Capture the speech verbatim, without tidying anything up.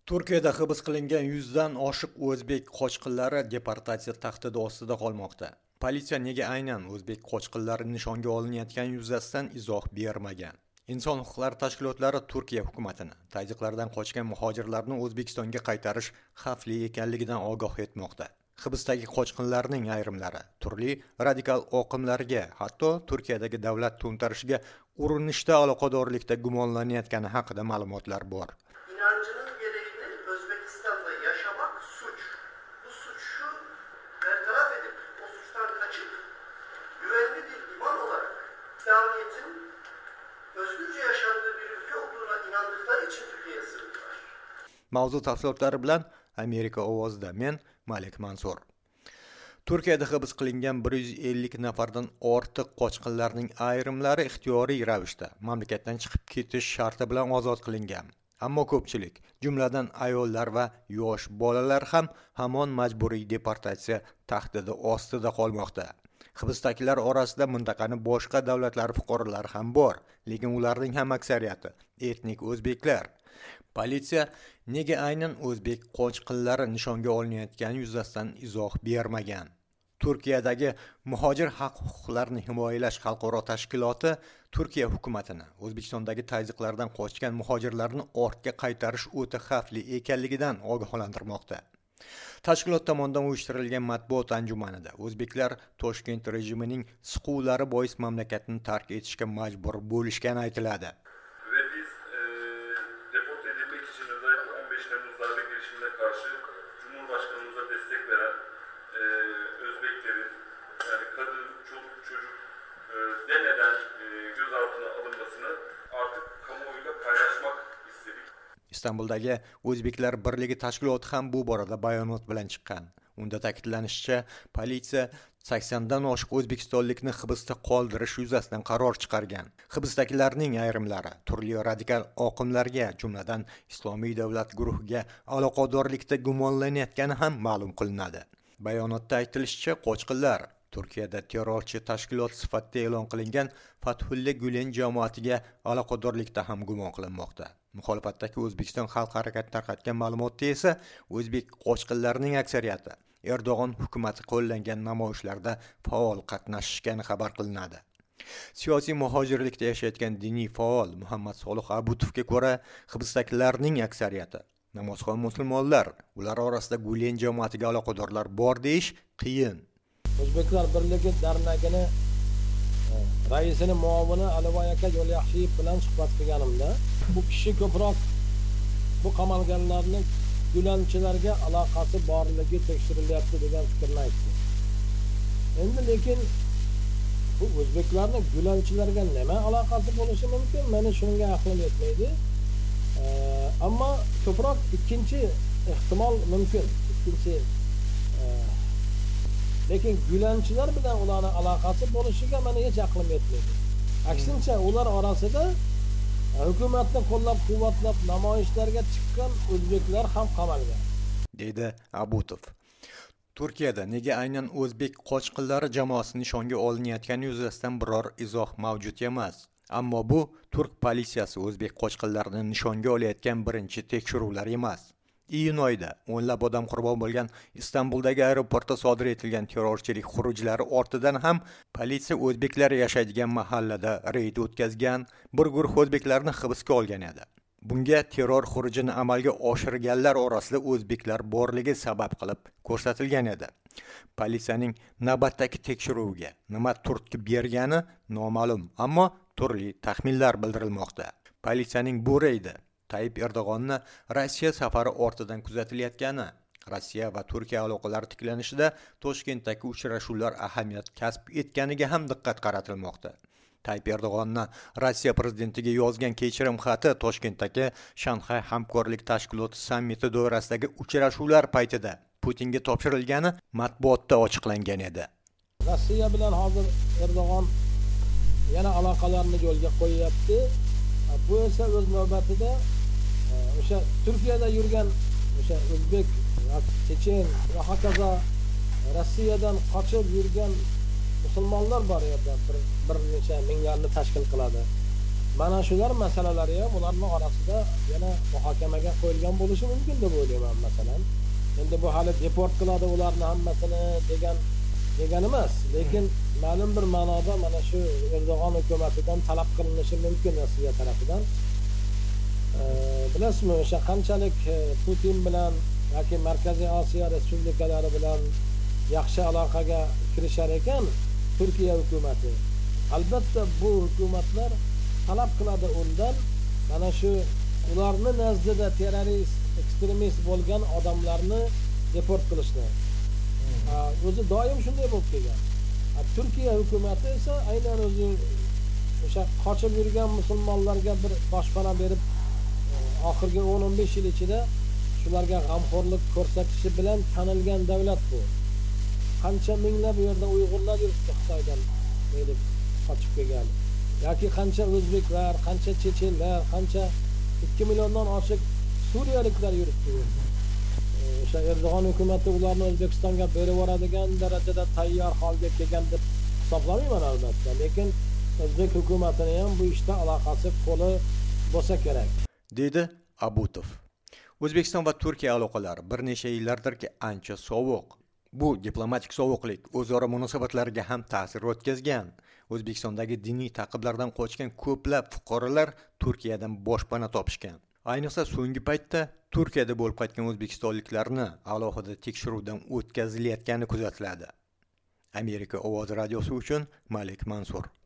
Turkiyada hibs qilingan yuzdan oshiq o'zbek qochqinlari deportatsiya tahdidi ostida qolmoqda. Politsiya nega aynan o'zbek qochqinlari nishonga olinayotgani yuzasidan izoh bermagan. Inson huquqlari tashkilotlari Turkiya hukumatini tazyiqlardan qochgan muhojirlarni O'zbekistonga qaytarish xavfli ekanligidan ogoh etmoqda. Hibsdagi qochqinlarning ayrimlari turli radikal oqimlarga, hatto Turkiyadagi davlat to'ntarishiga urinishda aloqadorlikda gumonlanayotgani haqida ma'lumotlar bor. İnancının gereğini Özbekistan'da yaşamak suç. Bu suçu bertaraf edip o suçtan kaçıp güvenli bir liman olarak İslamiyet'in özgürce yaşandığı bir ülke olduğuna inandıkları için Türkiye'ye sığındılar. Mavzu tafsilotlari bilan Amerika ovozida men Malik Mansur. Turkiyada hibs qilingan bir yuz ellik nafardan ortiq qochqinlarning ayrimlari ixtiyoriy ravishda mamlakatdan chiqib ketish sharti bilan ozod qilingan. Ammo ko'pchilik, jumladan ayollar va yosh bolalar ham hamon majburiy deportatsiya tahdidi ostida qolmoqda. Hibsdagilar orasida mintaqaning boshqa davlatlar fuqarolari ham bor, lekin ularning ham aksariyati etnik o'zbeklar. Politsiya nega aynan o'zbek qochqinlari nishonga olinayotgani yuzasidan izoh bermagan. Turkiyadagi muhojir haq huquqlarini himoyalash xalqaro tashkiloti Turkiya hukumatini O'zbekistondagi tazyiqlardan qochgan muhojirlarni ortga qaytarish o'ta xavfli ekanligidan ogohlantirmoqda. Tashkilot tomonidan uyushtirilgan matbuot anjumanida o'zbeklar Toshkent rejimining siquvlari bois mamlakatni tark etishga majbur bo'lishgani aytiladi. Ve biz e, deport edilmek için özellikle on beş Temmuz darbe girişimine karşı Cumhurbaşkanımıza destek veren e, Özbeklerin, yani kadın, çoluk, çocuk e, demeden e, gözaltına alınmasını artık kamuoyuyla paylaşmak istedik. İstanbuldagi O'zbeklar birligi tashkiloti ham bu borada bayonot bilan chiqqan. Unda ta'kidlanishicha, politsiya saksondan oshiq o'zbekistonlikni hibsda qoldirish yuzasidan qaror chiqargan. Hibsdagilarning ayrimlari turli radikal oqimlarga, jumladan Islomiy davlat guruhiga aloqadorlikda gumonlanayotgani ham ma'lum qilinadi. Bayonotda aytilishicha, qochqinlar Turkiyada terrorchi tashkilot sifatida e'lon qilingan Fathullah Gulen jamoatiga aloqadorlikda ham gumon qilinmoqda. Muxolifatdagi O'zbekiston xalq harakati tarqatgan ma'lumotda esa o'zbek qochqinlarining aksariyati Erdo'g'on hukumati qo'llangan namoyishlarda faol qatnashishgani xabar qilinadi. Siyosiy muhojirlikda yashayotgan diniy faol Muhammad Solih Abutovga ko'ra, hibsdagilarning aksariyati namozxon musulmonlar, ular orasida Gulen jamoatiga aloqadorlar bor deyish qiyin. O'zbeklar birligi darnagini raisini muavini Aliboy aka Yo'lyaxshiyev bilan suhbat qilganimda, bu kishi ko'proq bu qamalganlarni gulanchilarga aloqasi borligi tekshirilyapti degan fikrni aytdi. Endi lekin bu o'zbeklarni gulanchilarga nima aloqasi bo'lishi mumkin? Meni shunga aqlim yetmaydi. Ammo ko'proq ikkinchi ehtimol mumkin. Ikkinchi lekin gulanchilar bilan ularning aloqasi bo'lishiga meni hech aqlim yetmaydi. Aksincha, ular orasida hukumatni qo'llab-quvvatlab namoyishlarga chiqqan o'zbeklar ham qamalgan, dedi Abutov. Turkiyada nega aynan o'zbek qochqinlari jamoasi nishonga olinayotgani yuzasidan biror izoh mavjud emas. Ammo bu turk politsiyasi o'zbek qochqinlarini nishonga olayotgan birinchi tekshiruvlar emas. Iyun oyida o'nlab odam qurbon bo'lgan Istanbuldagi aeroportda sodir etilgan terrorchilik xurujlari ortidan ham politsiya o'zbeklar yashaydigan mahallada reyd o'tkazgan, bir guruh o'zbeklarni hibsga olgan edi. Bunga terror xurujini amalga oshirganlar orasida o'zbeklar borligi sabab qilib ko'rsatilgan edi. Politsiyaning navbatdagi tekshiruviga nima turtki bergani noma'lum, ammo turli taxminlar bildirilmoqda. Politsiyaning bu reydi Tayyip Erdo'g'onni Rossiya safari ortidan kuzatilayotgani, Rossiya va Turkiya aloqalari tiklanishida Toshkentdagi uchrashuvlar ahamiyat kasb etganiga ham diqqat qaratilmoqda. Tayyip Erdo'g'onni Rossiya prezidentiga yozgan kechirim xati Toshkentdagi Shanxay hamkorlik tashkiloti sammiti doirasidagi uchrashuvlar paytida Putinga topshirilgani matbuotda ochiqlangan edi. Rossiya bilan hozir Erdo'g'on yana aloqalarni yo'lga qo'yyapti. Bu esa o'z navbatida o'sha Turkiyada yurgan o'sha o'zbek, chechen va hokazo Rossiyadan qochib yurgan musulmonlar bor yerda bir, bir necha minglarni tashkil qiladi. mana shular masalalari ham ularning orasida yana muhokamaga qo'yilgan bo'lishi mumkin deb o'ylayman. Masalan, endi bu hali deport qiladi ularni hammasini degan degan emas, lekin ma'lum bir ma'noda mana shu Erdo'g'on hukumatidan talab qilinishi mumkin Rossiya tarafidan. Bilasizmi, o'sha qanchalik Putin bilan yoki Markaziy Osiyo respublikalari bilan yaxshi aloqaga kirishar ekan Turkiya hukumati, albatta bu hukumatlar talab qiladi undan mana shu ularni nazdida terrorist, ekstremist bo'lgan odamlarni deport qilishni. O'zi doim shunday bo'lib kelgan. Turkiya hukumati esa aynan o'zi o'sha qochib yurgan musulmonlarga bir boshpana berib oxirgi o'n o'n besh yil ichida shularga g'amxo'rlik ko'rsatishi bilan tanilgan davlat bu. Qancha minglab bu yerda Uyg'urlar yuribdi Xitoydan kelib qochib kelgan. Yoki qancha o'zbeklar, qancha chechenlar, qancha ikki milliondan oshiq suriyaliklar yuribdi. O'sha Erdo'g'on hukumati ularni O'zbekistonga berib yuboradigan darajada tayyor holga kelgan deb hisoblamayman albatta, lekin o'zbek hukumatining ham bu ishda aloqasi qo'li bo'lsa kerak, dedi Abutov. O'zbekiston va Turkiya aloqalari bir necha yillardirki ancha sovuq. Bu diplomatik sovuqlik o'zaro munosabatlarga ham ta'sir o'tkazgan. O'zbekistondagi diniy ta'qiblardan qochgan ko'plab fuqarolar Turkiyadan boshpana topishgan. Ayniqsa so'nggi paytda Turkiyada bo'lib qaytgan o'zbekistonliklarni alohida tekshiruvdan o'tkazilayotgani kuzatiladi. Amerika ovozi radiosi uchun Malik Mansur.